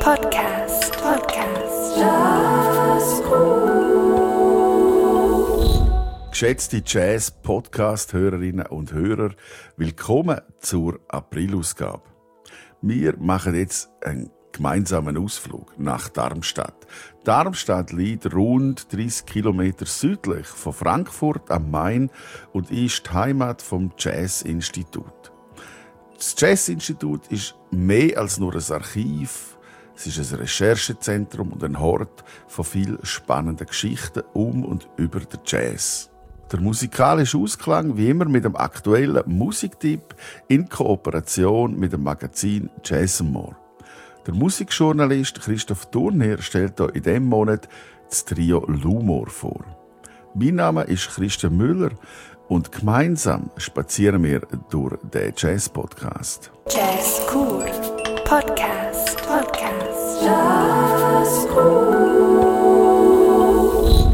Podcast. Jazzcool. Geschätzte Jazz-Podcast-Hörerinnen und Hörer, willkommen zur Aprilausgabe. Wir machen jetzt einen gemeinsamen Ausflug nach Darmstadt. Darmstadt liegt rund 30 Kilometer südlich von Frankfurt am Main und ist die Heimat vom Jazz-Institut. Das Jazz-Institut ist mehr als nur ein Archiv. Es ist ein Recherchezentrum und ein Hort von vielen spannenden Geschichten um und über den Jazz. Der musikalische Ausklang wie immer mit dem aktuellen Musiktipp in Kooperation mit dem Magazin Jazz & More. Der Musikjournalist Christoph Thurnherr stellt hier in diesem Monat das Trio Lumor vor. Mein Name ist Christian Müller und gemeinsam spazieren wir durch den Jazz-Podcast. Jazz Cool. Podcast. Jazz Cool.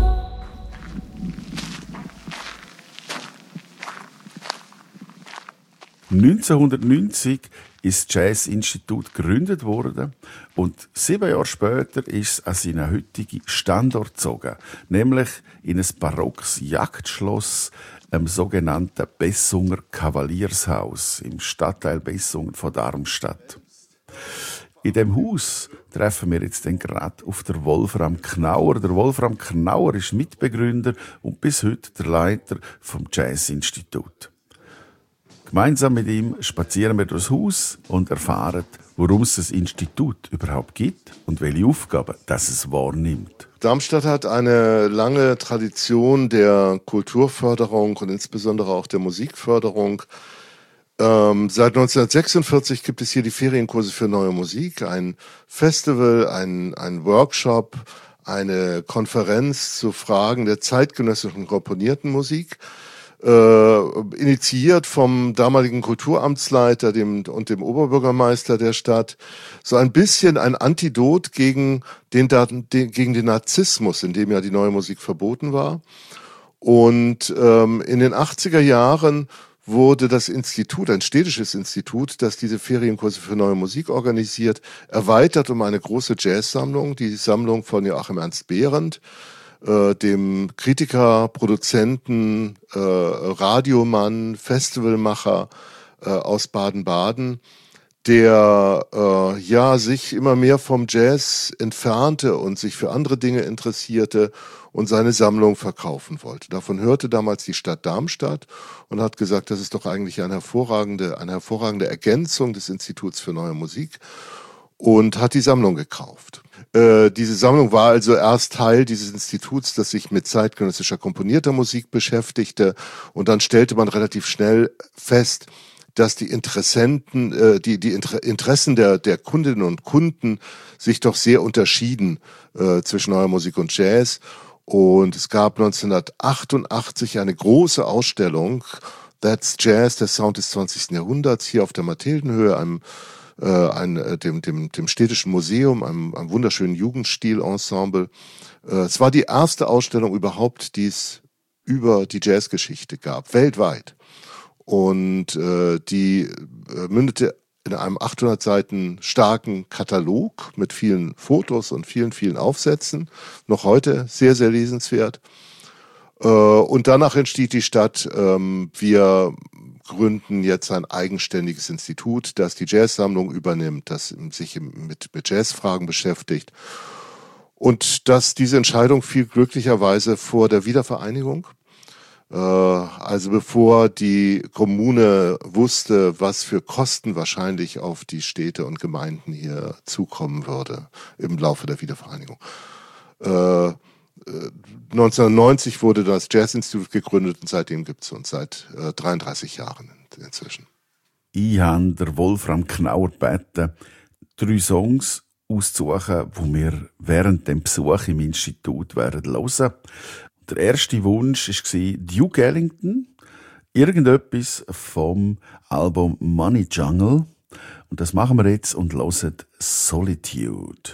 «1990 ist das Jazz-Institut gegründet worden und 7 Jahre später ist es an seinen heutigen Standort gezogen, nämlich in ein barockes Jagdschloss im sogenannten Bessunger Kavaliershaus im Stadtteil Bessungen von Darmstadt. In dem Haus treffen wir jetzt gerade auf den Wolfram Knauer. Der Wolfram Knauer ist Mitbegründer und bis heute der Leiter vom Jazz-Institut. Gemeinsam mit ihm spazieren wir durchs Haus und erfahren, warum es das Institut überhaupt gibt und welche Aufgaben das es wahrnimmt. Darmstadt hat eine lange Tradition der Kulturförderung und insbesondere auch der Musikförderung. Seit 1946 gibt es hier die Ferienkurse für neue Musik, ein Festival, ein Workshop, eine Konferenz zu Fragen der zeitgenössischen komponierten Musik. Initiiert vom damaligen Kulturamtsleiter und dem Oberbürgermeister der Stadt, so ein bisschen ein Antidot gegen den Narzissmus, in dem ja die neue Musik verboten war. Und in den 80er Jahren wurde das Institut, ein städtisches Institut, das diese Ferienkurse für neue Musik organisiert, erweitert um eine große Jazzsammlung, die Sammlung von Joachim Ernst Behrendt, dem Kritiker, Produzenten, Radiomann, Festivalmacher aus Baden-Baden, der sich immer mehr vom Jazz entfernte und sich für andere Dinge interessierte und seine Sammlung verkaufen wollte. Davon hörte damals die Stadt Darmstadt und hat gesagt, das ist doch eigentlich eine hervorragende Ergänzung des Instituts für neue Musik, und hat die Sammlung gekauft. Diese Sammlung war also erst Teil dieses Instituts, das sich mit zeitgenössischer komponierter Musik beschäftigte, und dann stellte man relativ schnell fest, dass die Interessen der Kundinnen und Kunden sich doch sehr unterschieden zwischen neuer Musik und Jazz. Und es gab 1988 eine große Ausstellung, That's Jazz, der Sound des 20. Jahrhunderts, hier auf der Mathildenhöhe, dem städtischen Museum, einem wunderschönen Jugendstil-Ensemble. Es war die erste Ausstellung überhaupt, die es über die Jazzgeschichte gab, weltweit. Und die mündete in einem 800 Seiten starken Katalog mit vielen Fotos und vielen Aufsätzen. Noch heute sehr, sehr lesenswert. Und danach entsteht die Stadt, wir gründen jetzt ein eigenständiges Institut, das die Jazzsammlung übernimmt, das sich mit Jazzfragen beschäftigt. Und dass diese Entscheidung fiel glücklicherweise vor der Wiedervereinigung. Also bevor die Kommune wusste, was für Kosten wahrscheinlich auf die Städte und Gemeinden hier zukommen würde im Laufe der Wiedervereinigung. 1990 wurde das Jazz-Institut gegründet und seitdem gibt es uns seit 33 Jahren inzwischen. Ich habe der Wolfram Knauer gebeten, 3 Songs auszusuchen, die wir während dem Besuch im Institut hören werden. Der erste Wunsch war Duke Ellington, irgendetwas vom Album Money Jungle. Und das machen wir jetzt und hören Solitude.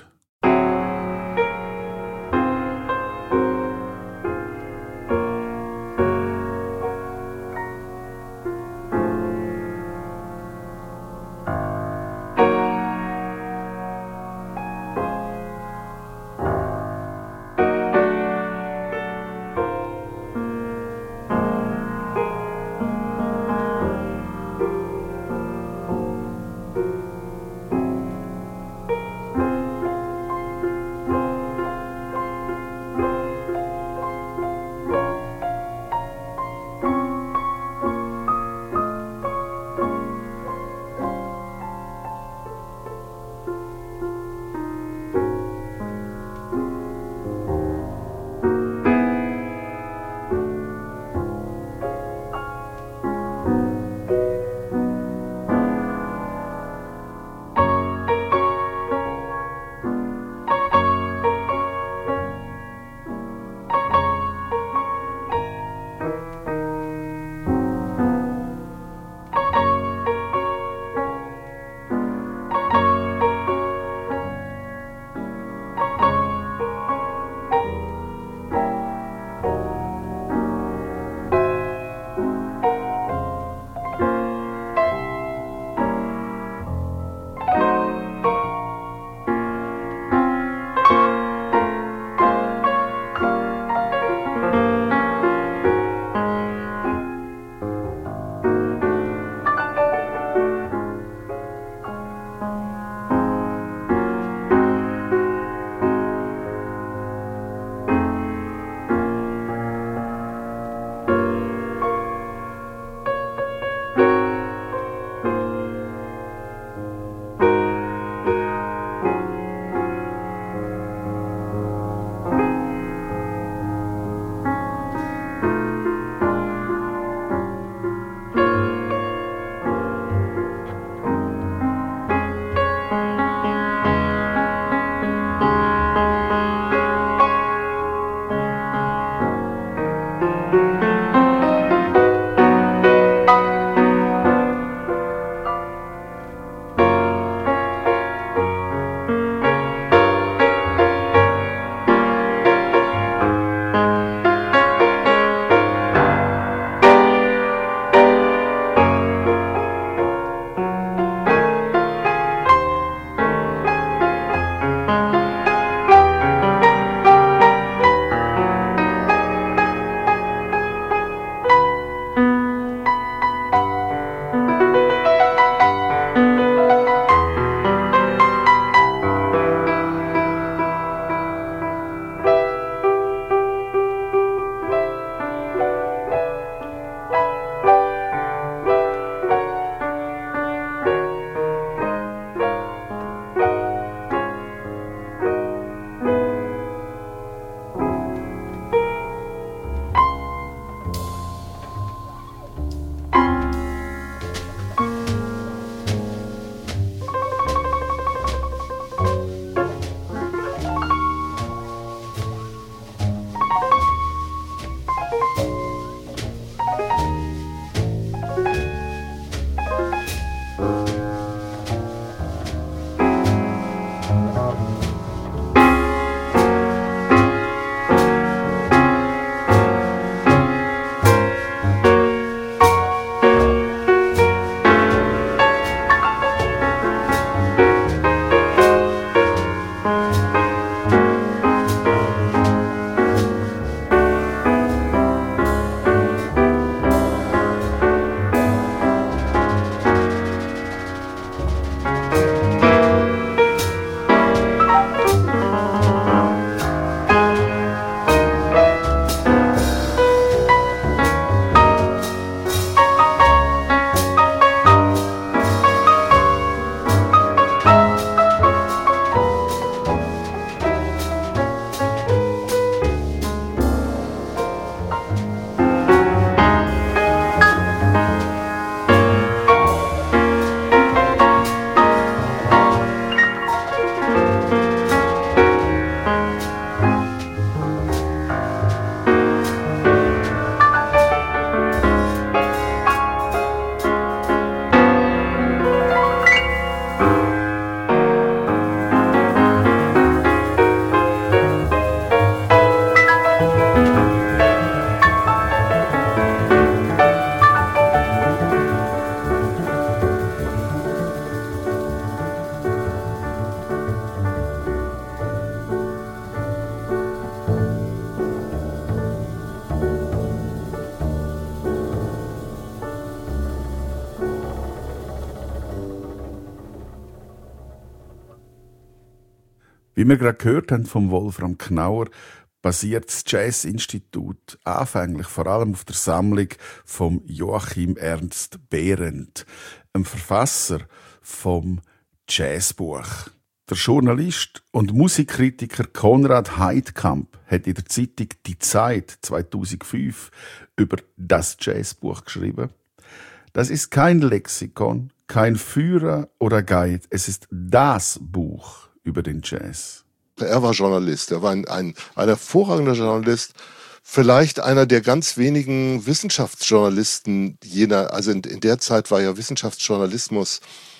Wie wir gerade gehört haben vom Wolfram Knauer, basiert das Jazz-Institut anfänglich vor allem auf der Sammlung von Joachim Ernst Behrendt, einem Verfasser vom Jazzbuch. Der Journalist und Musikkritiker Konrad Heidkamp hat in der Zeitung Die Zeit 2005 über das Jazzbuch geschrieben. Das ist kein Lexikon, kein Führer oder Guide, es ist das Buch über den Jazz. Er war Journalist, er war ein hervorragender Journalist, vielleicht einer der ganz wenigen Wissenschaftsjournalisten also in der Zeit war ja Wissenschaftsjournalismus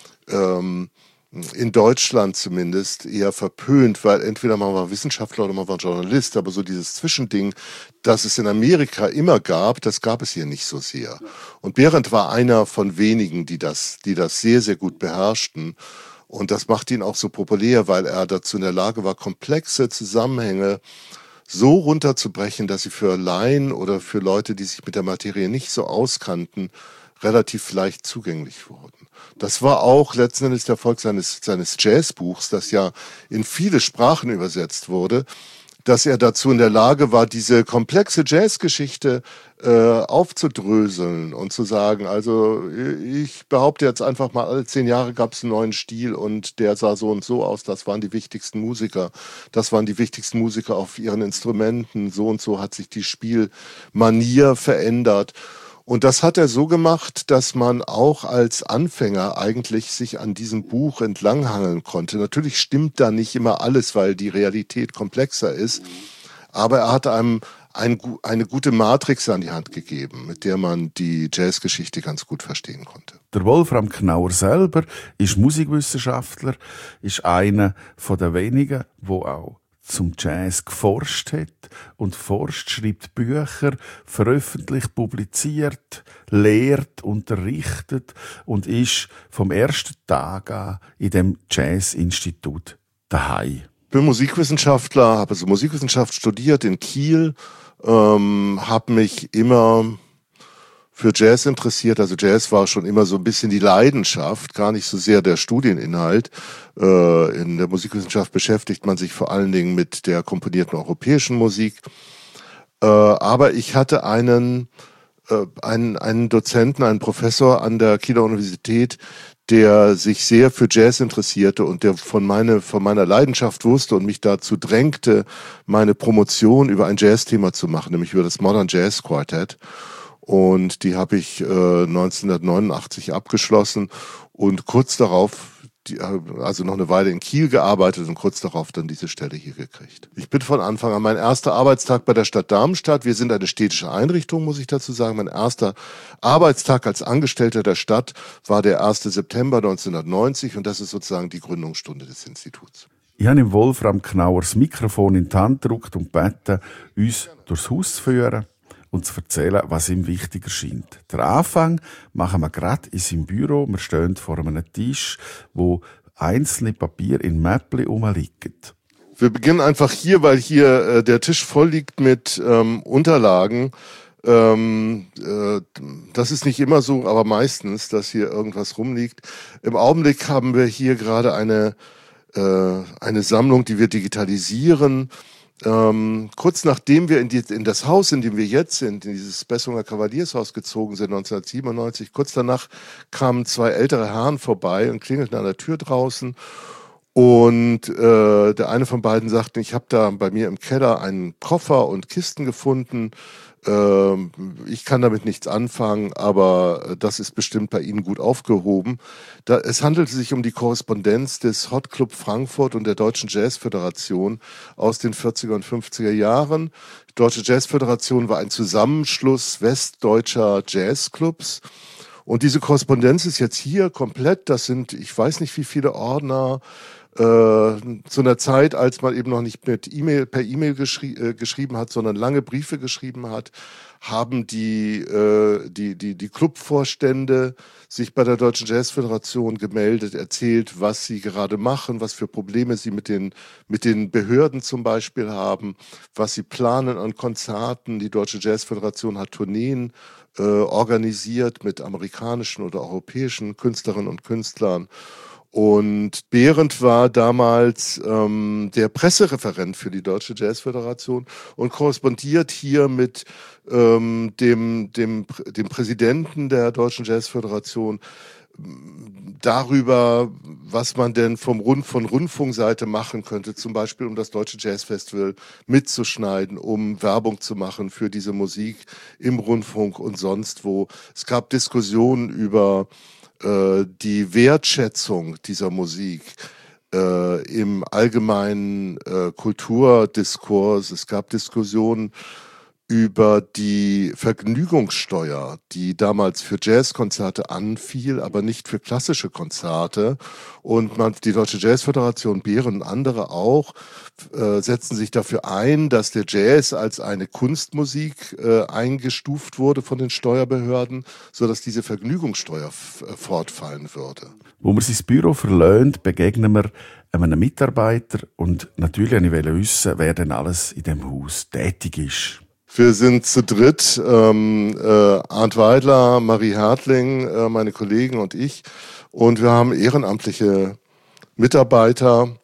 in Deutschland zumindest eher verpönt, weil entweder man war Wissenschaftler oder man war Journalist, aber so dieses Zwischending, das es in Amerika immer gab, das gab es hier nicht so sehr. Und Behrendt war einer von wenigen, die das sehr, sehr gut beherrschten. Und das macht ihn auch so populär, weil er dazu in der Lage war, komplexe Zusammenhänge so runterzubrechen, dass sie für Laien oder für Leute, die sich mit der Materie nicht so auskannten, relativ leicht zugänglich wurden. Das war auch letzten Endes der Erfolg seines Jazzbuchs, das ja in viele Sprachen übersetzt wurde, dass er dazu in der Lage war, diese komplexe Jazzgeschichte aufzudröseln und zu sagen, also ich behaupte jetzt einfach mal, alle 10 Jahre gab es einen neuen Stil und der sah so und so aus, das waren die wichtigsten Musiker. Das waren die wichtigsten Musiker auf ihren Instrumenten, so und so hat sich die Spielmanier verändert. Und das hat er so gemacht, dass man auch als Anfänger eigentlich sich an diesem Buch entlanghangeln konnte. Natürlich stimmt da nicht immer alles, weil die Realität komplexer ist. Aber er hat einem eine gute Matrix an die Hand gegeben, mit der man die Jazzgeschichte ganz gut verstehen konnte. Der Wolfram Knauer selber ist Musikwissenschaftler, ist einer von den wenigen, wo auch zum Jazz geforscht hat und forscht, schreibt Bücher, veröffentlicht, publiziert, lehrt, unterrichtet und ist vom ersten Tag an in dem Jazz-Institut daheim. Ich bin Musikwissenschaftler, habe also Musikwissenschaft studiert in Kiel, habe mich immer für Jazz interessiert. Also Jazz war schon immer so ein bisschen die Leidenschaft, gar nicht so sehr der Studieninhalt. In der Musikwissenschaft beschäftigt man sich vor allen Dingen mit der komponierten europäischen Musik. Aber ich hatte einen Dozenten, einen Professor an der Kieler Universität, der sich sehr für Jazz interessierte und der von meiner Leidenschaft wusste und mich dazu drängte, meine Promotion über ein Jazzthema zu machen, nämlich über das Modern Jazz Quartet. Und die habe ich 1989 abgeschlossen und kurz darauf, also noch eine Weile in Kiel gearbeitet und kurz darauf dann diese Stelle hier gekriegt. Ich bin von Anfang an, mein erster Arbeitstag bei der Stadt Darmstadt, wir sind eine städtische Einrichtung, muss ich dazu sagen, mein erster Arbeitstag als Angestellter der Stadt war der 1. September 1990 und das ist sozusagen die Gründungsstunde des Instituts. Ich habe dem Wolfram Knauer das Mikrofon in die Hand gedrückt und gebeten, uns durchs Haus zu führen und zu erzählen, was ihm wichtig erscheint. Den Anfang machen wir gerade in seinem Büro. Wir stehen vor einem Tisch, wo einzelne Papiere in Mäppli rumliegen. Wir beginnen einfach hier, weil hier der Tisch voll liegt mit Unterlagen. Das ist nicht immer so, aber meistens, dass hier irgendwas rumliegt. Im Augenblick haben wir hier gerade eine Sammlung, die wir digitalisieren. Kurz nachdem wir in das Haus, in dem wir jetzt sind, in dieses Bessunger Kavaliershaus gezogen sind, 1997, kurz danach kamen 2 ältere Herren vorbei und klingelten an der Tür draußen. Und der eine von beiden sagte, ich habe da bei mir im Keller einen Koffer und Kisten gefunden. Ich kann damit nichts anfangen, aber das ist bestimmt bei Ihnen gut aufgehoben. Es handelte sich um die Korrespondenz des Hot Club Frankfurt und der Deutschen Jazzföderation aus den 40er und 50er Jahren. Die Deutsche Jazzföderation war ein Zusammenschluss westdeutscher Jazzclubs. Und diese Korrespondenz ist jetzt hier komplett. Das sind, ich weiß nicht wie viele Ordner, zu einer Zeit, als man eben noch nicht per E-Mail geschrieben hat, sondern lange Briefe geschrieben hat, haben die Clubvorstände sich bei der Deutschen Jazzföderation gemeldet, erzählt, was sie gerade machen, was für Probleme sie mit den Behörden zum Beispiel haben, was sie planen an Konzerten. Die Deutsche Jazzföderation hat Tourneen organisiert mit amerikanischen oder europäischen Künstlerinnen und Künstlern. Und Behrendt war damals der Pressereferent für die Deutsche Jazzföderation und korrespondiert hier mit dem Präsidenten der Deutschen Jazzföderation darüber, was man denn von Rundfunkseite machen könnte, zum Beispiel um das Deutsche Jazzfestival mitzuschneiden, um Werbung zu machen für diese Musik im Rundfunk und sonst wo. Es gab Diskussionen über die Wertschätzung dieser Musik im allgemeinen Kulturdiskurs. Es gab Diskussionen über die Vergnügungssteuer, die damals für Jazzkonzerte anfiel, aber nicht für klassische Konzerte. Und die Deutsche Jazzföderation, Behrendt und andere auch, setzen sich dafür ein, dass der Jazz als eine Kunstmusik eingestuft wurde von den Steuerbehörden, sodass diese Vergnügungssteuer fortfallen würde. Wo wir sein Büro verlöhnt, begegnen wir einem Mitarbeiter und natürlich wollte ich wissen, wer denn alles in dem Haus tätig ist. Wir sind zu dritt, Arndt Weidler, Marie Hertling, meine Kollegen und ich. Und wir haben ehrenamtliche Mitarbeiter,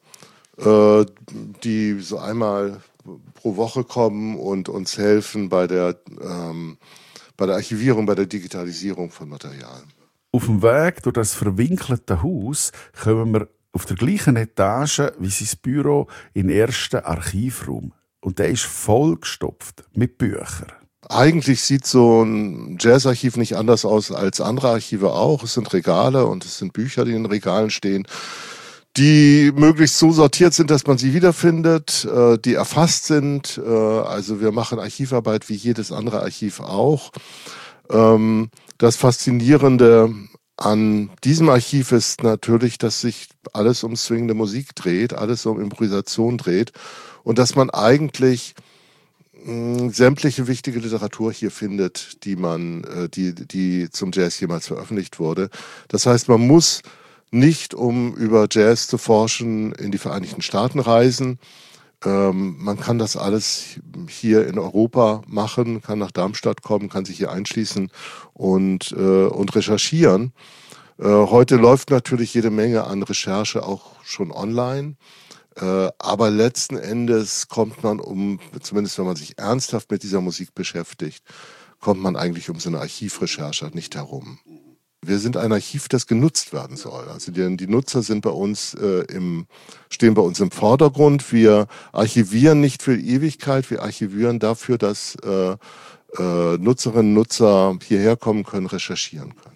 die so einmal pro Woche kommen und uns helfen bei der Archivierung, bei der Digitalisierung von Material. Auf dem Weg durch das verwinkelte Haus kommen wir auf der gleichen Etage wie sein Büro in den ersten Archivraum. Und der ist vollgestopft mit Büchern. Eigentlich sieht so ein Jazzarchiv nicht anders aus als andere Archive auch. Es sind Regale und es sind Bücher, die in den Regalen stehen, die möglichst so sortiert sind, dass man sie wiederfindet, die erfasst sind. Also wir machen Archivarbeit wie jedes andere Archiv auch. Das Faszinierende an diesem Archiv ist natürlich, dass sich alles um swingende Musik dreht, alles um Improvisation dreht. Und dass man eigentlich sämtliche wichtige Literatur hier findet, die zum Jazz jemals veröffentlicht wurde. Das heißt, man muss nicht, um über Jazz zu forschen, in die Vereinigten Staaten reisen. Man kann das alles hier in Europa machen, kann nach Darmstadt kommen, kann sich hier einschließen und recherchieren. Heute läuft natürlich jede Menge an Recherche auch schon online. Aber letzten Endes kommt man zumindest wenn man sich ernsthaft mit dieser Musik beschäftigt, kommt man eigentlich um so eine Archivrecherche nicht herum. Wir sind ein Archiv, das genutzt werden soll. Also die Nutzer sind stehen bei uns im Vordergrund. Wir archivieren nicht für die Ewigkeit, wir archivieren dafür, dass Nutzerinnen und Nutzer hierher kommen können, recherchieren können.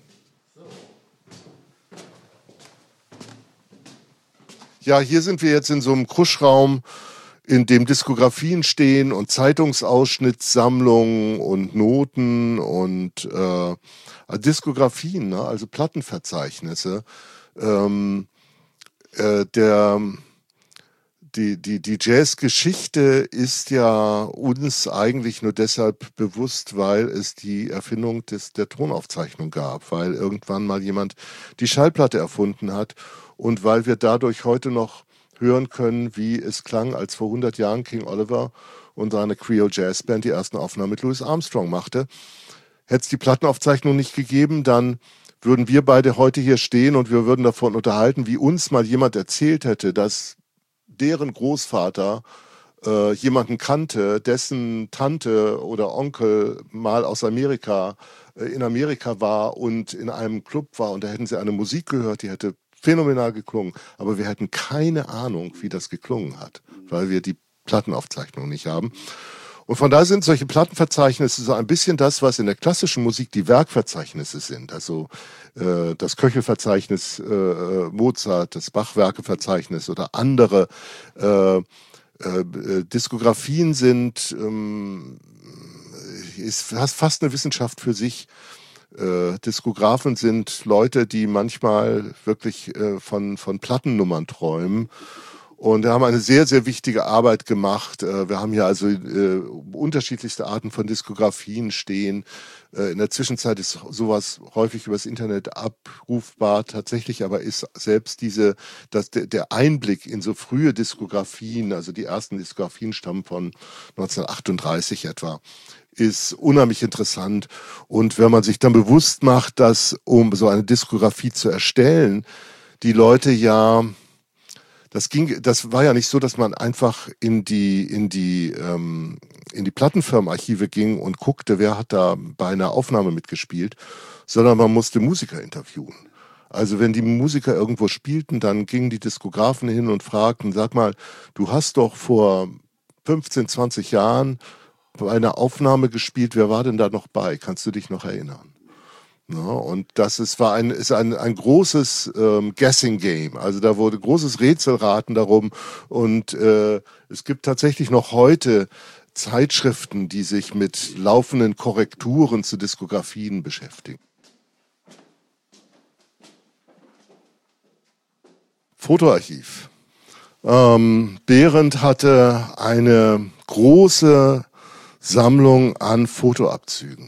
Ja, hier sind wir jetzt in so einem Kruschraum, in dem Diskografien stehen und Zeitungsausschnittssammlungen und Noten und Diskografien, ne? Also Plattenverzeichnisse. Die Jazzgeschichte ist ja uns eigentlich nur deshalb bewusst, weil es die Erfindung der Tonaufzeichnung gab, weil irgendwann mal jemand die Schallplatte erfunden hat. Und weil wir dadurch heute noch hören können, wie es klang, als vor 100 Jahren King Oliver und seine Creole Jazz Band die ersten Aufnahmen mit Louis Armstrong machte. Hätte es die Plattenaufzeichnung nicht gegeben, dann würden wir beide heute hier stehen und wir würden davon unterhalten, wie uns mal jemand erzählt hätte, dass deren Großvater jemanden kannte, dessen Tante oder Onkel mal aus Amerika in Amerika war und in einem Club war und da hätten sie eine Musik gehört, die hätte phänomenal geklungen, aber wir hätten keine Ahnung, wie das geklungen hat, weil wir die Plattenaufzeichnung nicht haben. Und von daher sind solche Plattenverzeichnisse so ein bisschen das, was in der klassischen Musik die Werkverzeichnisse sind. Also das Köchel-Verzeichnis Mozart, das Bach-Werke-Verzeichnis oder andere Diskografien sind, ist fast eine Wissenschaft für sich. Diskografen sind Leute, die manchmal wirklich von Plattennummern träumen. Und wir haben eine sehr, sehr wichtige Arbeit gemacht. Wir haben hier also unterschiedlichste Arten von Diskografien stehen. In der Zwischenzeit ist sowas häufig übers Internet abrufbar. Tatsächlich aber ist selbst der Einblick in so frühe Diskografien, also die ersten Diskografien stammen von 1938 etwa, ist unheimlich interessant. Und wenn man sich dann bewusst macht, dass um so eine Diskografie zu erstellen, die Leute ja, das war ja nicht so, dass man einfach in die Plattenfirmenarchive ging und guckte, wer hat da bei einer Aufnahme mitgespielt, sondern man musste Musiker interviewen. Also wenn die Musiker irgendwo spielten, dann gingen die Diskografen hin und fragten, sag mal, du hast doch vor 15, 20 Jahren bei einer Aufnahme gespielt, wer war denn da noch bei? Kannst du dich noch erinnern? Ja, und das ist ein großes Guessing Game. Also da wurde großes Rätselraten darum. Und es gibt tatsächlich noch heute Zeitschriften, die sich mit laufenden Korrekturen zu Diskografien beschäftigen. Fotoarchiv. Behrendt hatte eine große Sammlung an Fotoabzügen,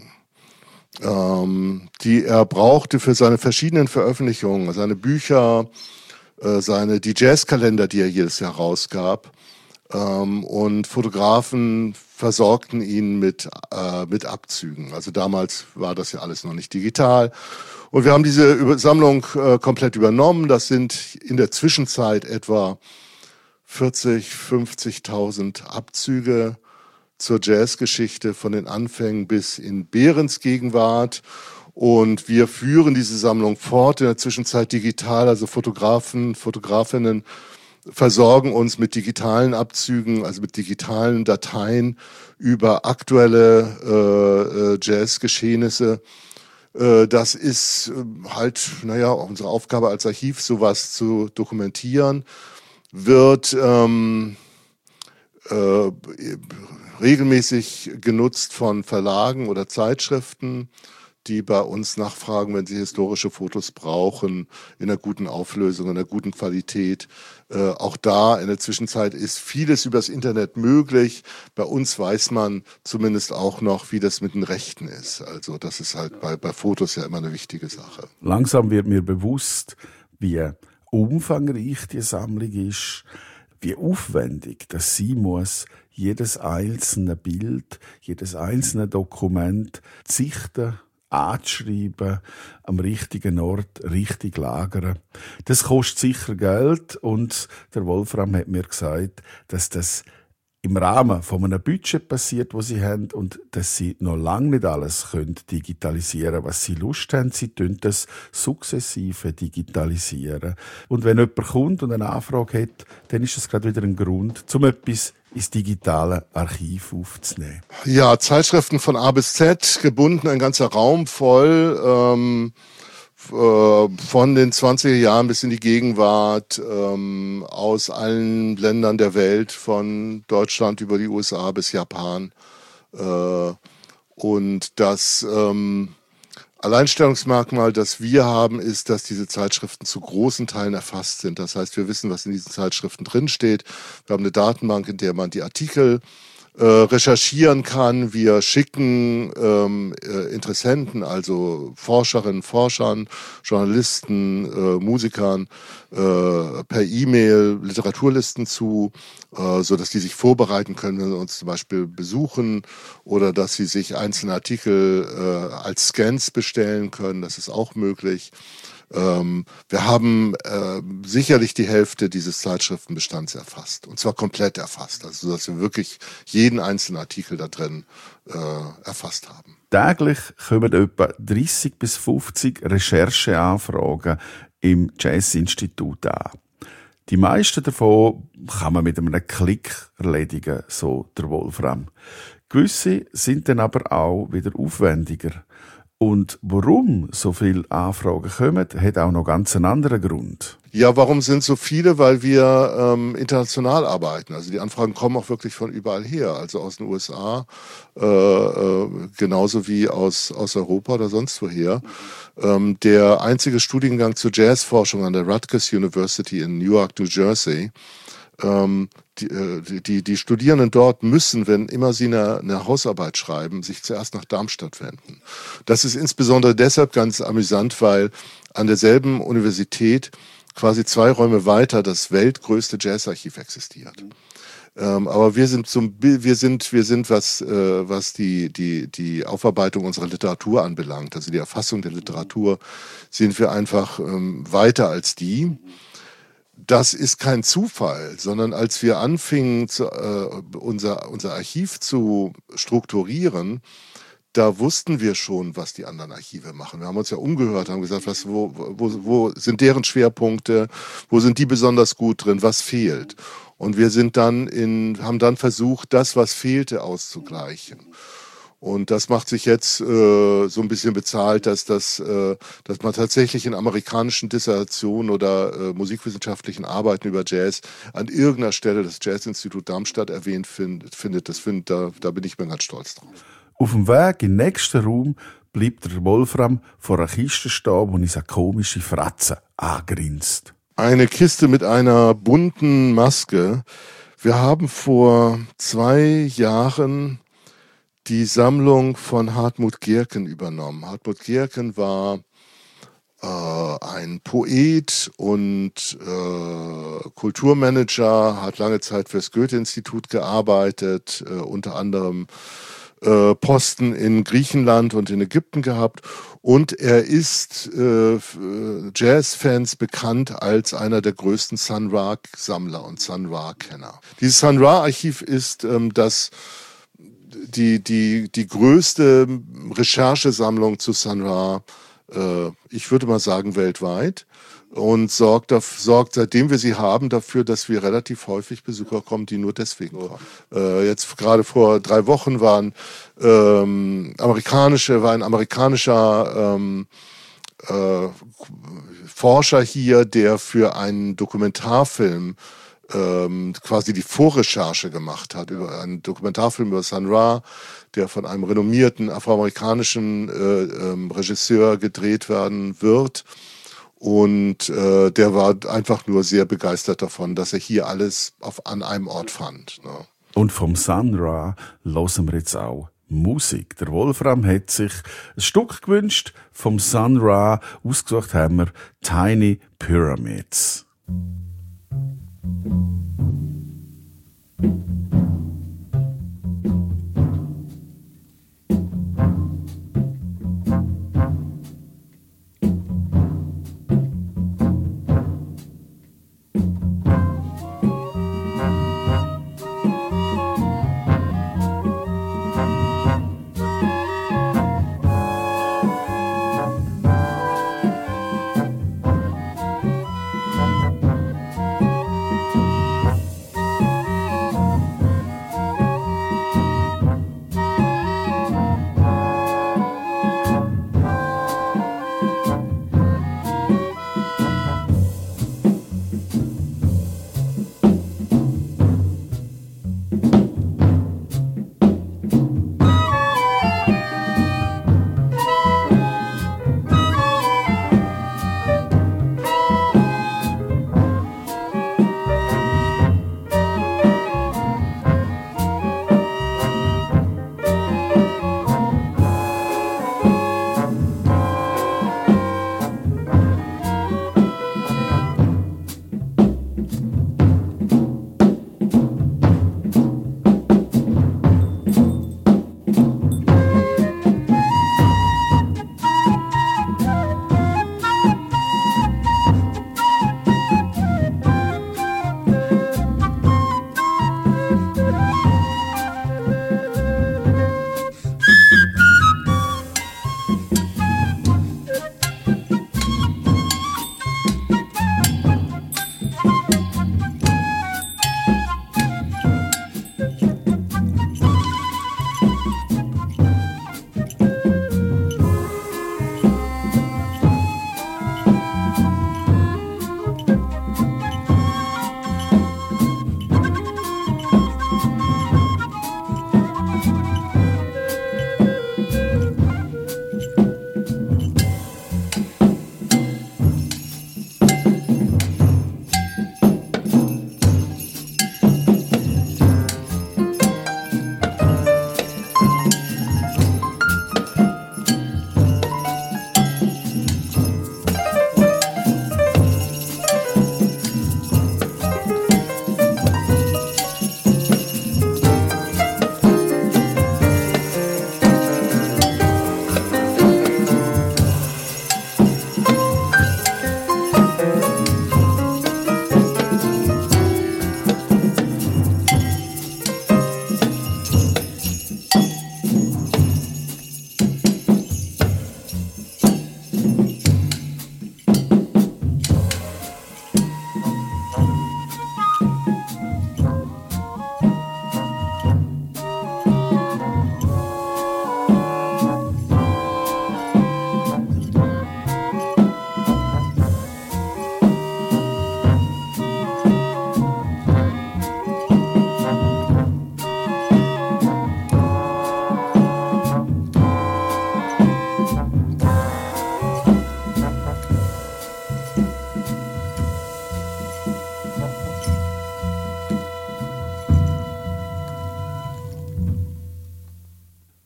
die er brauchte für seine verschiedenen Veröffentlichungen, seine Bücher, die Jazzkalender, die er jedes Jahr rausgab. Und Fotografen versorgten ihn mit Abzügen. Also damals war das ja alles noch nicht digital. Und wir haben diese Sammlung komplett übernommen. Das sind in der Zwischenzeit etwa 50.000 Abzüge zur Jazzgeschichte von den Anfängen bis in Behrens Gegenwart. Und wir führen diese Sammlung fort, in der Zwischenzeit digital. Also Fotografinnen versorgen uns mit digitalen Abzügen, also mit digitalen Dateien über aktuelle Jazzgeschehnisse. Das ist halt, unsere Aufgabe als Archiv, sowas zu dokumentieren, wird regelmäßig genutzt von Verlagen oder Zeitschriften, die bei uns nachfragen, wenn sie historische Fotos brauchen, in einer guten Auflösung, in einer guten Qualität. Auch da in der Zwischenzeit ist vieles übers Internet möglich. Bei uns weiß man zumindest auch noch, wie das mit den Rechten ist. Also das ist halt bei Fotos ja immer eine wichtige Sache. Langsam wird mir bewusst, wie umfangreich die Sammlung ist, wie aufwendig das sein muss, jedes einzelne Bild, jedes einzelne Dokument zu sichten, anzuschreiben, am richtigen Ort, richtig lagern. Das kostet sicher Geld und der Wolfram hat mir gesagt, dass das im Rahmen von einem Budget passiert, das sie haben und dass sie noch lange nicht alles können digitalisieren, was sie Lust haben. Sie tun das sukzessive digitalisieren. Und wenn jemand kommt und eine Anfrage hat, dann ist das gerade wieder ein Grund, um etwas ins digitale Archiv aufzunehmen. Ja, Zeitschriften von A bis Z, gebunden, ein ganzer Raum voll, von den 20er Jahren bis in die Gegenwart, aus allen Ländern der Welt, von Deutschland über die USA bis Japan. Und das Alleinstellungsmerkmal, das wir haben, ist, dass diese Zeitschriften zu großen Teilen erfasst sind. Das heißt, wir wissen, was in diesen Zeitschriften drinsteht. Wir haben eine Datenbank, in der man die Artikel recherchieren kann. Wir schicken Interessenten, also Forscherinnen, Forschern, Journalisten, Musikern per E-Mail Literaturlisten zu, so dass die sich vorbereiten können, wenn sie uns zum Beispiel besuchen, oder dass sie sich einzelne Artikel als Scans bestellen können. Das ist auch möglich. Wir haben sicherlich die Hälfte dieses Zeitschriftenbestands erfasst. Und zwar komplett erfasst. Also, dass wir wirklich jeden einzelnen Artikel da drin erfasst haben. Täglich kommen etwa 30 bis 50 Rechercheanfragen im Jazz-Institut an. Die meisten davon kann man mit einem Klick erledigen, so der Wolfram. Gewisse sind dann aber auch wieder aufwendiger. Und warum so viele Anfragen kommen, hat auch noch ganz einen anderen Grund. Ja, warum sind so viele? Weil wir international arbeiten. Also die Anfragen kommen auch wirklich von überall her. Also aus den USA, genauso wie aus Europa oder sonst woher. Der einzige Studiengang zur Jazzforschung an der Rutgers University in Newark, New Jersey, die Studierenden dort müssen, wenn immer sie eine Hausarbeit schreiben, sich zuerst nach Darmstadt wenden. Das ist insbesondere deshalb ganz amüsant, weil an derselben Universität quasi 2 Räume weiter das weltgrößte Jazzarchiv existiert. Aber wir sind was die Aufarbeitung unserer Literatur anbelangt, also die Erfassung der Literatur, sind wir einfach weiter als die. Das ist kein Zufall, sondern als wir anfingen, unser Archiv zu strukturieren, da wussten wir schon, was die anderen Archive machen. Wir haben uns ja umgehört, haben gesagt, wo sind deren Schwerpunkte, wo sind die besonders gut drin, was fehlt. Und wir haben dann versucht, das, was fehlte, auszugleichen. Und das macht sich jetzt so ein bisschen bezahlt, dass man tatsächlich in amerikanischen Dissertationen oder musikwissenschaftlichen Arbeiten über Jazz an irgendeiner Stelle das Jazzinstitut Darmstadt erwähnt findet. Da bin ich mir ganz stolz drauf. Auf dem Weg in den nächsten Raum bleibt der Wolfram vor einer Kiste stehen, wo ich eine komische Fratze angrinst. Eine Kiste mit einer bunten Maske. Wir haben vor 2 Jahren die Sammlung von Hartmut Gerken übernommen. Hartmut Gerken war ein Poet und Kulturmanager, hat lange Zeit fürs Goethe-Institut gearbeitet, unter anderem Posten in Griechenland und in Ägypten gehabt. Und er ist Jazzfans bekannt als einer der größten Sun Ra-Sammler und Sun Ra-Kenner. Dieses Sun Ra-Archiv ist die größte Recherchesammlung zu Sun Ra, ich würde mal sagen weltweit, und sorgt, seitdem wir sie haben, dafür, dass wir relativ häufig Besucher kommen, die nur deswegen kommen. Jetzt gerade vor 3 Wochen war ein amerikanischer Forscher hier, der für einen Dokumentarfilm quasi die Vorrecherche gemacht hat, über einen Dokumentarfilm über Sun Ra, der von einem renommierten afroamerikanischen Regisseur gedreht werden wird. Und der war einfach nur sehr begeistert davon, dass er hier alles an einem Ort fand. Ne? Und vom Sun Ra hören wir jetzt auch Musik. Der Wolfram hat sich ein Stück gewünscht. Vom Sun Ra ausgesucht haben wir Tiny Pyramids.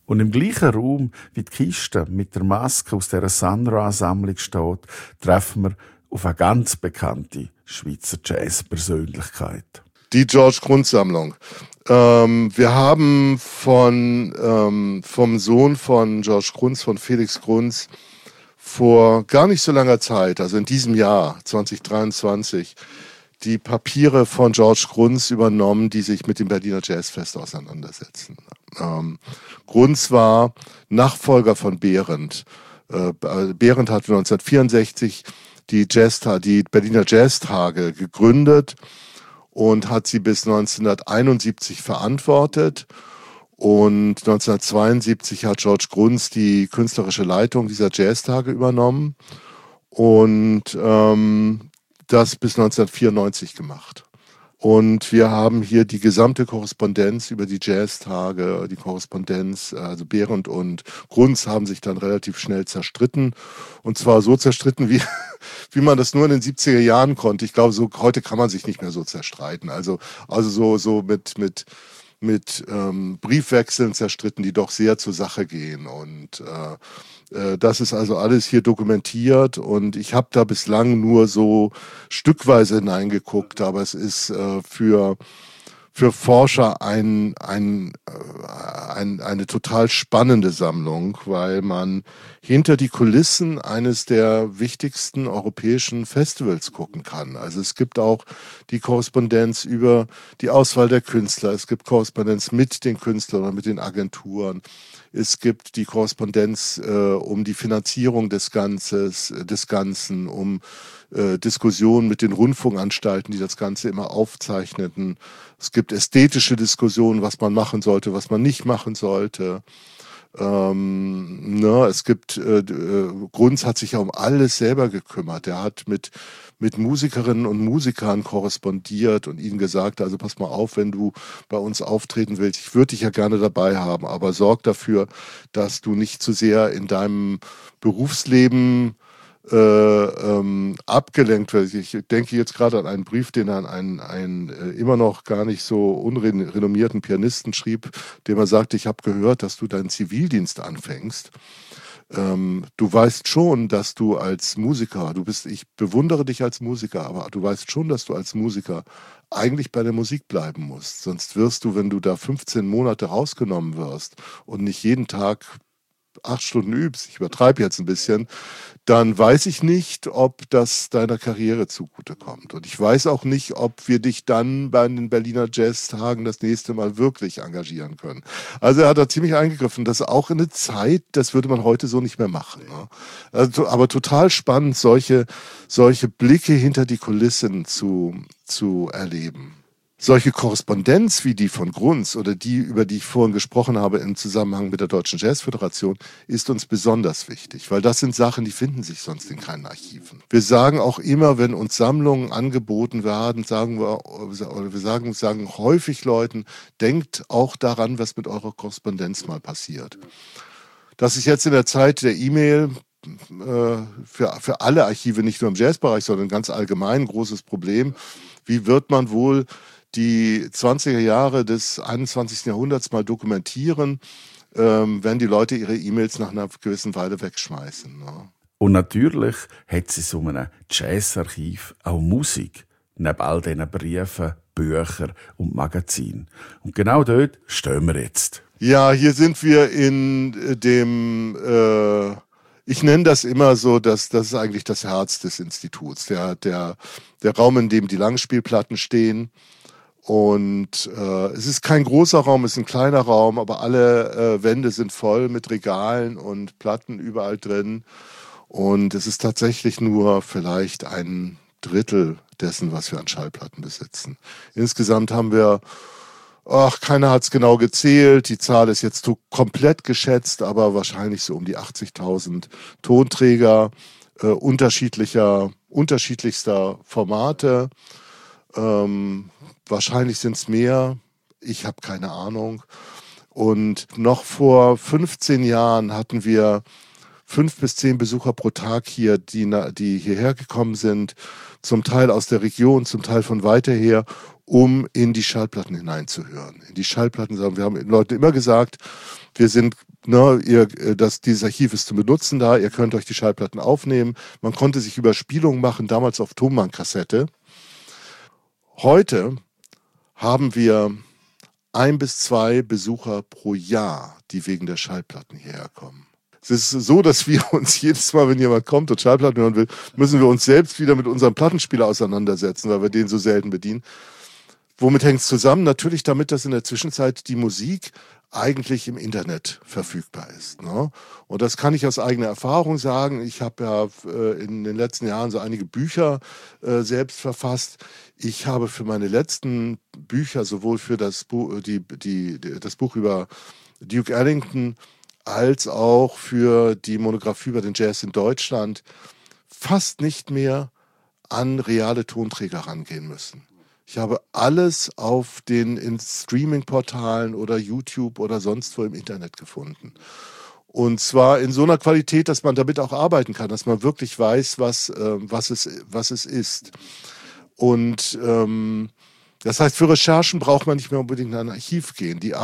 Und im gleichen Raum, wie die Kiste mit der Maske aus dieser Sun-Ra-Sammlung steht, treffen wir auf eine ganz bekannte Schweizer Jazz-Persönlichkeit. Die George Grunz-Sammlung. Wir haben vom Sohn von George Grunz, von Felix Grunz, vor gar nicht so langer Zeit, also in diesem Jahr 2023, die Papiere von George Grunz übernommen, die sich mit dem Berliner Jazzfest auseinandersetzen. Grunz war Nachfolger von Behrendt. Behrendt hat 1964 die Berliner Jazztage gegründet und hat sie bis 1971 verantwortet. Und 1972 hat George Grunz die künstlerische Leitung dieser Jazztage übernommen und das bis 1994 gemacht. Und wir haben hier die gesamte Korrespondenz über die Jazztage, die Korrespondenz, also Behrendt und Grunz haben sich dann relativ schnell zerstritten. Und zwar so zerstritten, wie man das nur in den 70er Jahren konnte. Ich glaube, so heute kann man sich nicht mehr so zerstreiten. Also so mit Briefwechseln zerstritten, die doch sehr zur Sache gehen. Und das ist also alles hier dokumentiert und ich habe da bislang nur so stückweise hineingeguckt, aber es ist für Forscher eine total spannende Sammlung, weil man hinter die Kulissen eines der wichtigsten europäischen Festivals gucken kann. Also es gibt auch die Korrespondenz über die Auswahl der Künstler, es gibt Korrespondenz mit den Künstlern oder mit den Agenturen. Es gibt die Korrespondenz um die Finanzierung des Ganzen, um Diskussionen mit den Rundfunkanstalten, die das Ganze immer aufzeichneten. Es gibt ästhetische Diskussionen, was man machen sollte, was man nicht machen sollte. Es gibt Grunz hat sich ja um alles selber gekümmert. Er hat mit Musikerinnen und Musikern korrespondiert und ihnen gesagt, also pass mal auf, wenn du bei uns auftreten willst, ich würde dich ja gerne dabei haben, aber sorg dafür, dass du nicht zu sehr in deinem Berufsleben abgelenkt wird. Ich denke jetzt gerade an einen Brief, den er an einen immer noch gar nicht so unrenommierten Pianisten schrieb, dem er sagte, ich habe gehört, dass du deinen Zivildienst anfängst. Du weißt schon, dass du als Musiker, ich bewundere dich als Musiker, aber du weißt schon, dass du als Musiker eigentlich bei der Musik bleiben musst. Sonst wirst du, wenn du da 15 Monate rausgenommen wirst und nicht jeden Tag 8 Stunden übst, ich übertreibe jetzt ein bisschen, dann weiß ich nicht, ob das deiner Karriere zugutekommt. Und ich weiß auch nicht, ob wir dich dann bei den Berliner Jazztagen das nächste Mal wirklich engagieren können. Also er hat da ziemlich eingegriffen. Das ist auch eine Zeit, das würde man heute so nicht mehr machen. Ne? Also, aber total spannend, solche Blicke hinter die Kulissen zu erleben. Solche Korrespondenz wie die von Grunz oder die, über die ich vorhin gesprochen habe im Zusammenhang mit der Deutschen Jazzföderation, ist uns besonders wichtig, weil das sind Sachen, die finden sich sonst in keinen Archiven. Wir sagen auch immer, wenn uns Sammlungen angeboten werden, sagen häufig Leuten, denkt auch daran, was mit eurer Korrespondenz mal passiert. Das ist jetzt in der Zeit der E-Mail für alle Archive, nicht nur im Jazzbereich, sondern ganz allgemein ein großes Problem. Wie wird man wohl die 20er Jahre des 21. Jahrhunderts mal dokumentieren, wenn die Leute ihre E-Mails nach einer gewissen Weile wegschmeißen. Ne? Und natürlich hat sie so einem Jazzarchiv auch Musik, neben all diesen Briefen, Büchern und Magazinen. Und genau dort stehen wir jetzt. Ja, hier sind wir in dem... ich nenne das immer so, dass das ist eigentlich das Herz des Instituts, der Raum, in dem die Langspielplatten stehen. Und es ist kein großer Raum, es ist ein kleiner Raum, aber alle Wände sind voll mit Regalen und Platten überall drin. Und es ist tatsächlich nur vielleicht 1/3 dessen, was wir an Schallplatten besitzen. Insgesamt haben wir, keiner hat es genau gezählt, die Zahl ist jetzt komplett geschätzt, aber wahrscheinlich so um die 80.000 Tonträger unterschiedlichster Formate. Wahrscheinlich sind es mehr, ich habe keine Ahnung. Und noch vor 15 Jahren hatten wir 5 bis 10 Besucher pro Tag hier, die hierher gekommen sind, zum Teil aus der Region, zum Teil von weiter her, um in die Schallplatten hineinzuhören. In die Schallplatten sagen, wir haben den Leuten immer gesagt, wir sind, dieses Archiv ist zu benutzen da, ihr könnt euch die Schallplatten aufnehmen. Man konnte sich Überspielungen machen, damals auf Tonbandkassette. Heute haben wir 1 bis 2 Besucher pro Jahr, die wegen der Schallplatten hierher kommen. Es ist so, dass wir uns jedes Mal, wenn jemand kommt und Schallplatten hören will, müssen wir uns selbst wieder mit unserem Plattenspieler auseinandersetzen, weil wir den so selten bedienen. Womit hängt es zusammen? Natürlich damit, dass in der Zwischenzeit die Musik eigentlich im Internet verfügbar ist. Ne? Und das kann ich aus eigener Erfahrung sagen. Ich habe ja in den letzten Jahren so einige Bücher selbst verfasst. Ich habe für meine letzten Bücher, sowohl für das Buch über Duke Ellington als auch für die Monographie über den Jazz in Deutschland, fast nicht mehr an reale Tonträger rangehen müssen. Ich habe alles in Streaming-Portalen oder YouTube oder sonst wo im Internet gefunden. Und zwar in so einer Qualität, dass man damit auch arbeiten kann, dass man wirklich weiß, was es ist. Und das heißt, für Recherchen braucht man nicht mehr unbedingt in ein Archiv gehen. Die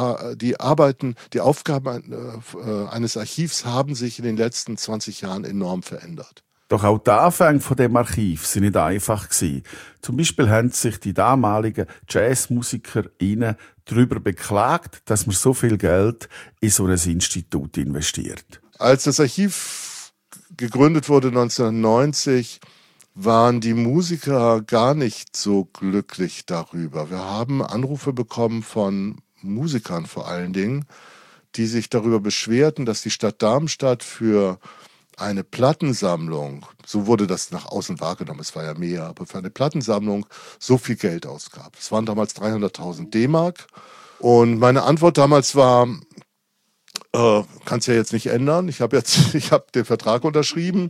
Aufgaben eines Archivs haben sich in den letzten 20 Jahren enorm verändert. Doch auch die Anfänge von dem Archiv sind nicht einfach gewesen. Zum Beispiel haben sich die damaligen JazzmusikerInnen darüber beklagt, dass man so viel Geld in so ein Institut investiert. Als das Archiv gegründet wurde 1990, waren die Musiker gar nicht so glücklich darüber. Wir haben Anrufe bekommen von Musikern vor allen Dingen, die sich darüber beschwerten, dass die Stadt Darmstadt für eine Plattensammlung, so wurde das nach außen wahrgenommen, es war ja mehr, aber für eine Plattensammlung so viel Geld ausgab. Es waren damals 300.000 D-Mark und meine Antwort damals war, kannst ja jetzt nicht ändern, ich habe den Vertrag unterschrieben,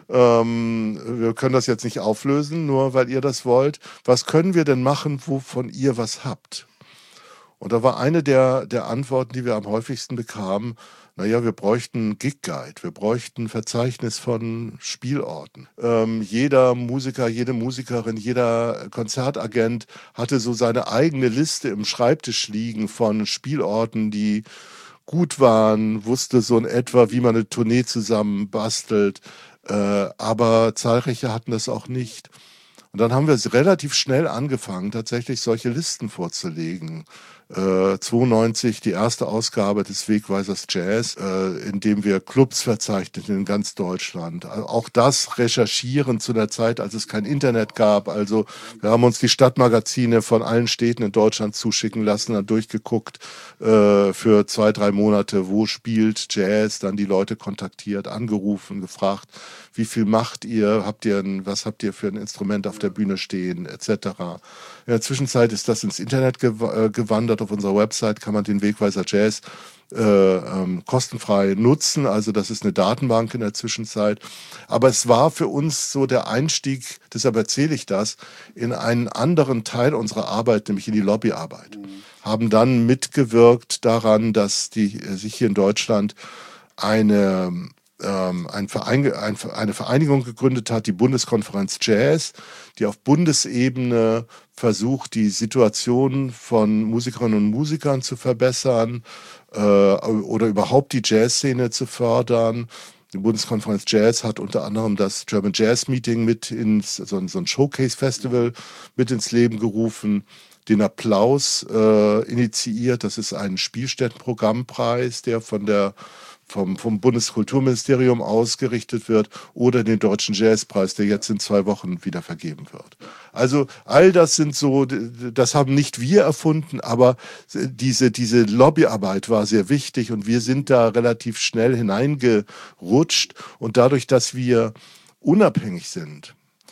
wir können das jetzt nicht auflösen, nur weil ihr das wollt. Was können wir denn machen, wovon ihr was habt? Und da war eine der Antworten, die wir am häufigsten bekamen, wir bräuchten einen Gig-Guide, wir bräuchten ein Verzeichnis von Spielorten. Jeder Musiker, jede Musikerin, jeder Konzertagent hatte so seine eigene Liste im Schreibtisch liegen von Spielorten, die gut waren, wusste so in etwa, wie man eine Tournee zusammen bastelt, aber zahlreiche hatten das auch nicht. Und dann haben wir relativ schnell angefangen, tatsächlich solche Listen vorzulegen. 92 die erste Ausgabe des Wegweisers Jazz, in dem wir Clubs verzeichneten in ganz Deutschland. Auch das recherchieren zu einer Zeit, als es kein Internet gab. Also wir haben uns die Stadtmagazine von allen Städten in Deutschland zuschicken lassen, dann durchgeguckt für 2-3 Monate, wo spielt Jazz, dann die Leute kontaktiert, angerufen, gefragt, wie viel macht ihr, was habt ihr für ein Instrument auf der Bühne stehen, etc. In der Zwischenzeit ist das ins Internet gewandert. Auf unserer Website kann man den Wegweiser Jazz kostenfrei nutzen. Also das ist eine Datenbank in der Zwischenzeit. Aber es war für uns so der Einstieg, deshalb erzähle ich das, in einen anderen Teil unserer Arbeit, nämlich in die Lobbyarbeit. Haben dann mitgewirkt daran, dass sich hier in Deutschland eine Vereinigung gegründet hat, die Bundeskonferenz Jazz, die auf Bundesebene versucht, die Situation von Musikerinnen und Musikern zu verbessern oder überhaupt die Jazzszene zu fördern. Die Bundeskonferenz Jazz hat unter anderem das German Jazz Meeting so ein Showcase-Festival mit ins Leben gerufen, den Applaus initiiert. Das ist ein Spielstättenprogrammpreis, der vom Bundeskulturministerium ausgerichtet wird, oder den Deutschen Jazzpreis, der jetzt in 2 Wochen wieder vergeben wird. Also all das das haben nicht wir erfunden, aber diese Lobbyarbeit war sehr wichtig und wir sind da relativ schnell hineingerutscht, und dadurch, dass wir unabhängig sind,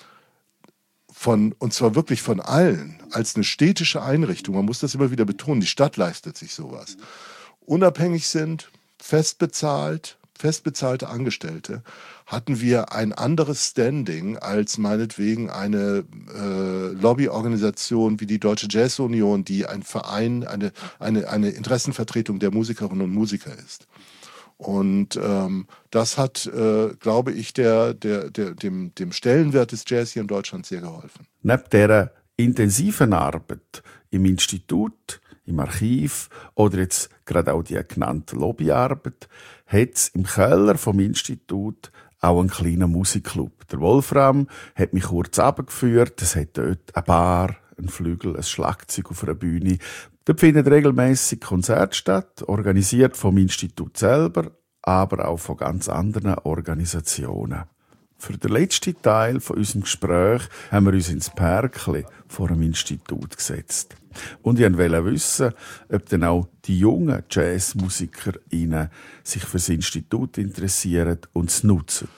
und zwar wirklich von allen, als eine städtische Einrichtung, man muss das immer wieder betonen, die Stadt leistet sich sowas, unabhängig sind, festbezahlte Angestellte, hatten wir ein anderes Standing als meinetwegen eine Lobbyorganisation wie die Deutsche Jazz Union, die ein Verein, eine Interessenvertretung der Musikerinnen und Musiker ist. Und das hat, glaube ich, dem Stellenwert des Jazz hier in Deutschland sehr geholfen. Neben dieser intensiven Arbeit im Institut, im Archiv oder jetzt gerade auch die genannte Lobbyarbeit, hat es im Keller vom Institut auch einen kleinen Musikclub. Der Wolfram hat mich kurz runtergeführt. Es hat dort eine Bar, einen Flügel, ein Schlagzeug auf einer Bühne. Dort finden regelmäßig Konzerte statt, organisiert vom Institut selber, aber auch von ganz anderen Organisationen. Für den letzten Teil von unserem Gespräch haben wir uns ins Pärkli vor dem Institut gesetzt. Und ich wollte wissen, ob dann auch die jungen JazzmusikerInnen sich für das Institut interessieren und es nutzen.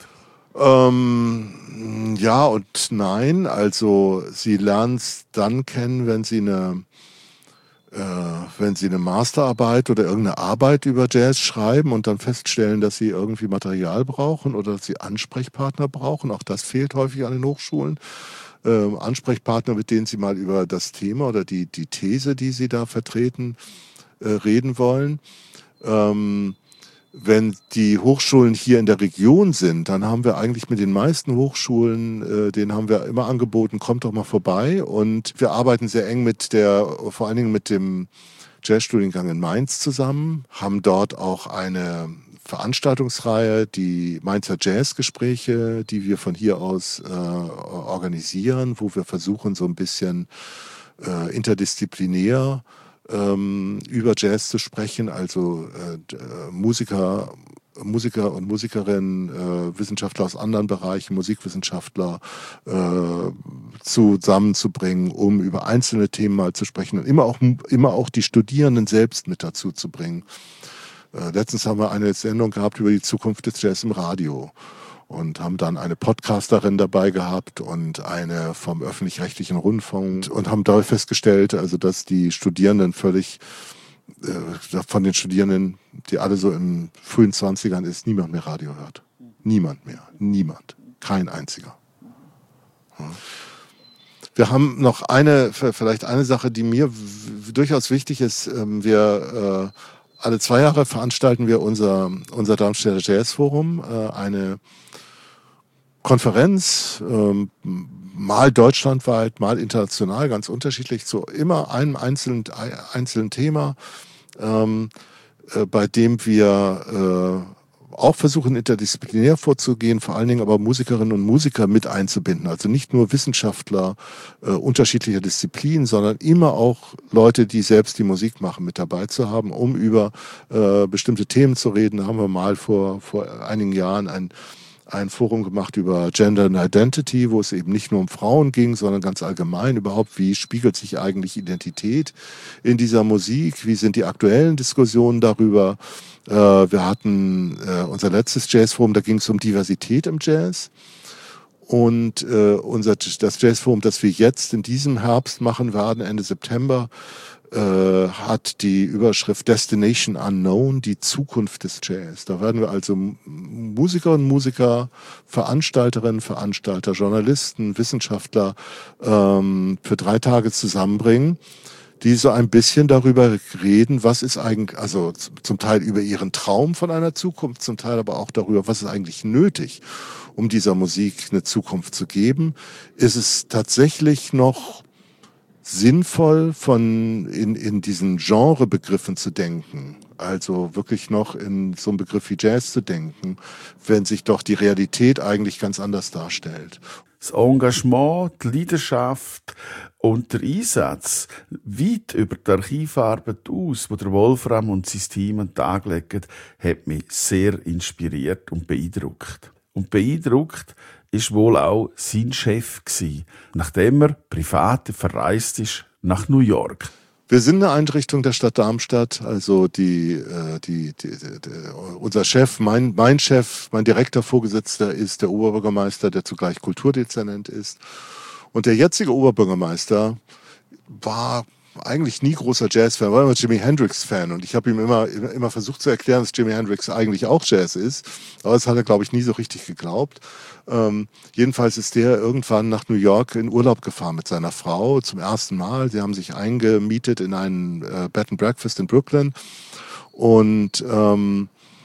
Ja und nein. Also sie lernen es dann kennen, wenn sie eine Masterarbeit oder irgendeine Arbeit über Jazz schreiben und dann feststellen, dass sie irgendwie Material brauchen oder dass sie Ansprechpartner brauchen. Auch das fehlt häufig an den Hochschulen. Ansprechpartner, mit denen sie mal über das Thema oder die These, die sie da vertreten, reden wollen. Wenn die Hochschulen hier in der Region sind, dann haben wir eigentlich mit den meisten Hochschulen, denen haben wir immer angeboten, kommt doch mal vorbei. Und wir arbeiten sehr eng vor allen Dingen mit dem Jazzstudiengang in Mainz zusammen, haben dort auch eine Veranstaltungsreihe, die Mainzer Jazzgespräche, die wir von hier aus organisieren, wo wir versuchen, so ein bisschen interdisziplinär über Jazz zu sprechen, also Musiker und Musikerinnen, Wissenschaftler aus anderen Bereichen, Musikwissenschaftler zusammenzubringen, um über einzelne Themen mal zu sprechen und immer auch die Studierenden selbst mit dazu zu bringen. Letztens haben wir eine Sendung gehabt über die Zukunft des Jazz im Radio und haben dann eine Podcasterin dabei gehabt und eine vom öffentlich-rechtlichen Rundfunk und haben dabei festgestellt, also dass die Studierenden von den Studierenden, die alle so in frühen 20ern ist, niemand mehr Radio hört. Niemand mehr. Niemand. Kein einziger. Wir haben noch vielleicht eine Sache, die mir durchaus wichtig ist. Wir alle 2 Jahre veranstalten wir unser Darmstädter Jazzforum, eine Konferenz, mal deutschlandweit, mal international, ganz unterschiedlich, zu immer einem einzelnen Thema, bei dem wir auch versuchen, interdisziplinär vorzugehen, vor allen Dingen aber Musikerinnen und Musiker mit einzubinden. Also nicht nur Wissenschaftler unterschiedlicher Disziplinen, sondern immer auch Leute, die selbst die Musik machen, mit dabei zu haben, um über bestimmte Themen zu reden. Da haben wir mal vor einigen Jahren ein Forum gemacht über Gender and Identity, wo es eben nicht nur um Frauen ging, sondern ganz allgemein überhaupt, wie spiegelt sich eigentlich Identität in dieser Musik, wie sind die aktuellen Diskussionen darüber. Wir hatten unser letztes Jazzforum, da ging es um Diversität im Jazz. Und das Jazzforum, das wir jetzt in diesem Herbst machen werden, Ende September, hat die Überschrift Destination Unknown, die Zukunft des Jazz. Da werden wir also Musikerinnen und Musiker, Veranstalterinnen, Veranstalter, Journalisten, Wissenschaftler für 3 Tage zusammenbringen, die so ein bisschen darüber reden, was ist eigentlich, also zum Teil über ihren Traum von einer Zukunft, zum Teil aber auch darüber, was ist eigentlich nötig, um dieser Musik eine Zukunft zu geben. Ist es tatsächlich noch sinnvoll, in diesen Genrebegriffen zu denken, also wirklich noch in so einem Begriff wie Jazz zu denken, wenn sich doch die Realität eigentlich ganz anders darstellt. Das Engagement, die Leidenschaft und der Einsatz weit über die Archivarbeit aus, wo der Wolfram und sein Team an den Tag legen, hat mich sehr inspiriert und beeindruckt. Und beeindruckt ist wohl auch sein Chef gewesen, nachdem er privat verreist ist nach New York. Wir sind eine Einrichtung der Stadt Darmstadt, also unser Chef, mein Chef, mein direkter Vorgesetzter ist der Oberbürgermeister, der zugleich Kulturdezernent ist. Und der jetzige Oberbürgermeister war eigentlich nie großer Jazz-Fan, war immer Jimi Hendrix-Fan. Und ich habe ihm immer versucht zu erklären, dass Jimi Hendrix eigentlich auch Jazz ist. Aber das hat er, glaube ich, nie so richtig geglaubt. Jedenfalls ist der irgendwann nach New York in Urlaub gefahren mit seiner Frau zum ersten Mal. Sie haben sich eingemietet in einen Bed and Breakfast in Brooklyn. Und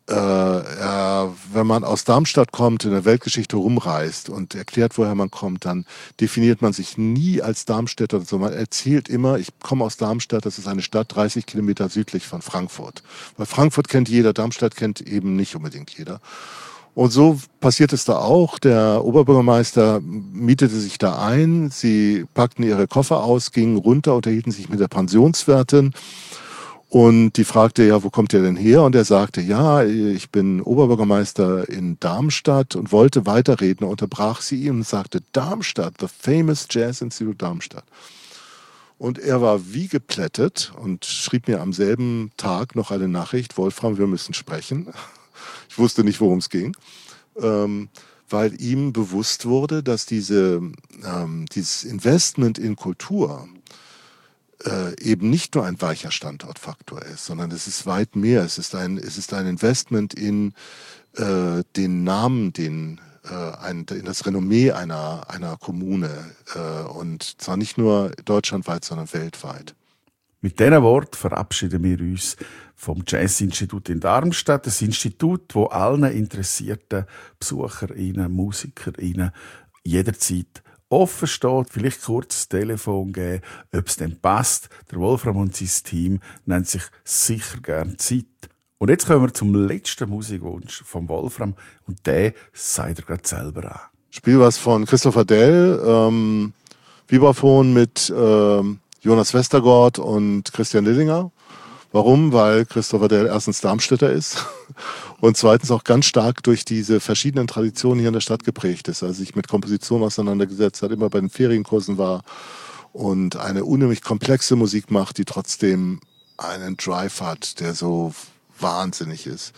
wenn man aus Darmstadt kommt, in der Weltgeschichte rumreist und erklärt, woher man kommt, dann definiert man sich nie als Darmstädter. Man erzählt immer, ich komme aus Darmstadt, das ist eine Stadt 30 Kilometer südlich von Frankfurt. Weil Frankfurt kennt jeder, Darmstadt kennt eben nicht unbedingt jeder. Und so passiert es da auch. Der Oberbürgermeister mietete sich da ein, sie packten ihre Koffer aus, gingen runter, unterhielten sich mit der Pensionswirtin. Und die fragte, ja, wo kommt ihr denn her? Und er sagte, ja, ich bin Oberbürgermeister in Darmstadt und wollte weiterreden. Er unterbrach sie ihn und sagte, Darmstadt, the famous Jazz Institute Darmstadt. Und er war wie geplättet und schrieb mir am selben Tag noch eine Nachricht, Wolfram, wir müssen sprechen. Ich wusste nicht, worum es ging, weil ihm bewusst wurde, dass dieses Investment in Kultur eben nicht nur ein weicher Standortfaktor ist, sondern es ist weit mehr. Es ist ein Investment in den Namen, in das Renommee einer Kommune und zwar nicht nur deutschlandweit, sondern weltweit. Mit diesen Worten verabschieden wir uns vom Jazz-Institut in Darmstadt, das Institut, wo allen interessierten BesucherInnen, MusikerInnen jederzeit offen steht, vielleicht kurz das Telefon geben, ob es denn passt. Der Wolfram und sein Team nennen sich sicher gern Zeit. Und jetzt kommen wir zum letzten Musikwunsch vom Wolfram und den sagt er gerade selber an. Spiel was von Christopher Dell, Vibraphon mit Jonas Westergaard und Christian Lillinger. Warum? Weil Christopher Dell erstens Darmstädter ist und zweitens auch ganz stark durch diese verschiedenen Traditionen hier in der Stadt geprägt ist. Also sich mit Komposition auseinandergesetzt hat, immer bei den Ferienkursen war und eine unheimlich komplexe Musik macht, die trotzdem einen Drive hat, der so wahnsinnig ist.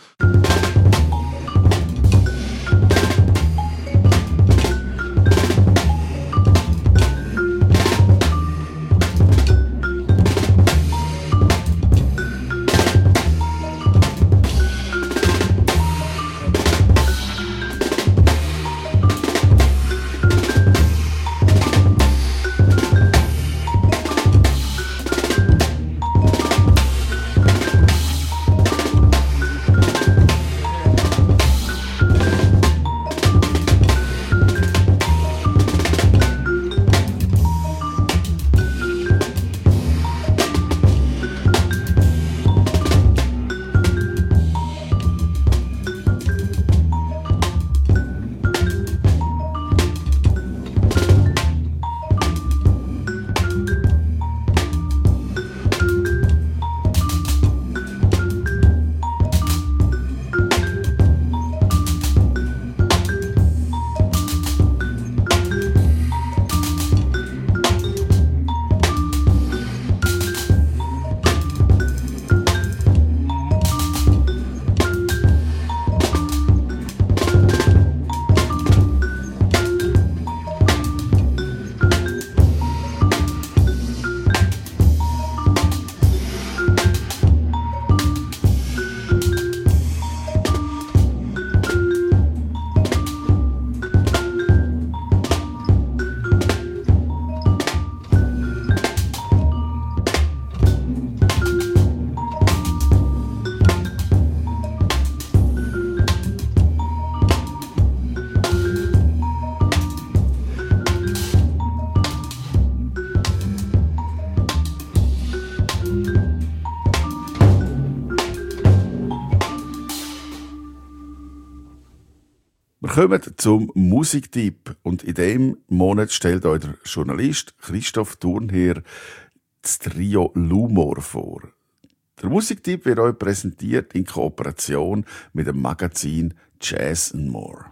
Wir kommen zum Musiktipp und in diesem Monat stellt euch der Journalist Christoph Thurnherr das Trio Lumor vor. Der Musiktipp wird euch präsentiert in Kooperation mit dem Magazin Jazz & More.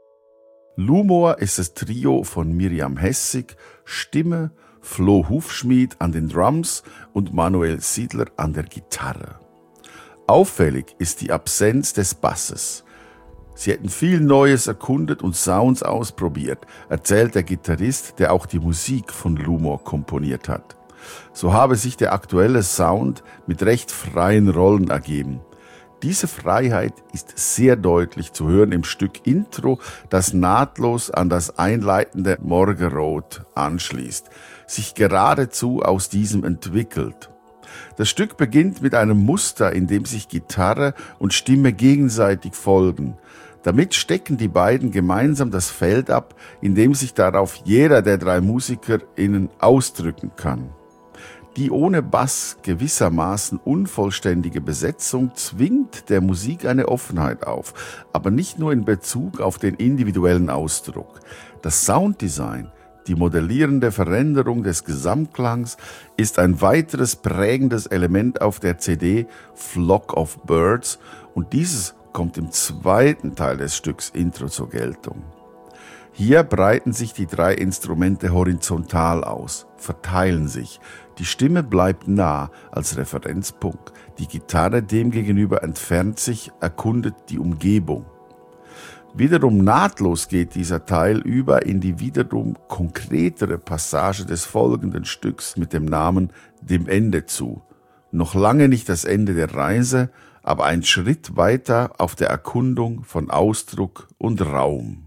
Lumor ist ein Trio von Miriam Hessig, Stimme, Flo Hufschmied an den Drums und Manuel Siedler an der Gitarre. Auffällig ist die Absenz des Basses. Sie hätten viel Neues erkundet und Sounds ausprobiert, erzählt der Gitarrist, der auch die Musik von Lumor komponiert hat. So habe sich der aktuelle Sound mit recht freien Rollen ergeben. Diese Freiheit ist sehr deutlich zu hören im Stück Intro, das nahtlos an das einleitende Morgenrot anschließt, sich geradezu aus diesem entwickelt. Das Stück beginnt mit einem Muster, in dem sich Gitarre und Stimme gegenseitig folgen. Damit stecken die beiden gemeinsam das Feld ab, in dem sich darauf jeder der 3 MusikerInnen ausdrücken kann. Die ohne Bass gewissermaßen unvollständige Besetzung zwingt der Musik eine Offenheit auf, aber nicht nur in Bezug auf den individuellen Ausdruck. Das Sounddesign, die modellierende Veränderung des Gesamtklangs, ist ein weiteres prägendes Element auf der CD Flock of Birds und dieses kommt im zweiten Teil des Stücks Intro zur Geltung. Hier breiten sich die 3 Instrumente horizontal aus, verteilen sich. Die Stimme bleibt nah als Referenzpunkt. Die Gitarre demgegenüber entfernt sich, erkundet die Umgebung. Wiederum nahtlos geht dieser Teil über in die wiederum konkretere Passage des folgenden Stücks mit dem Namen Dem Ende zu. Noch lange nicht das Ende der Reise, aber ein Schritt weiter auf der Erkundung von Ausdruck und Raum.